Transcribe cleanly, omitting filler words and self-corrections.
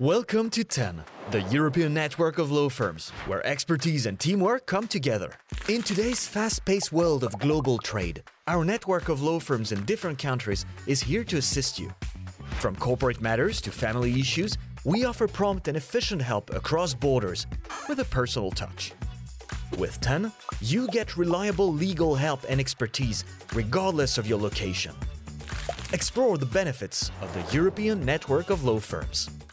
Welcome to TEN, the European network of law firms, where expertise and teamwork come together. In today's fast-paced world of global trade, our network of law firms in different countries is here to assist you. From corporate matters to family issues, we offer prompt and efficient help across borders with a personal touch. With TEN, you get reliable legal help and expertise regardless of your location. Explore the benefits of the European network of law firms.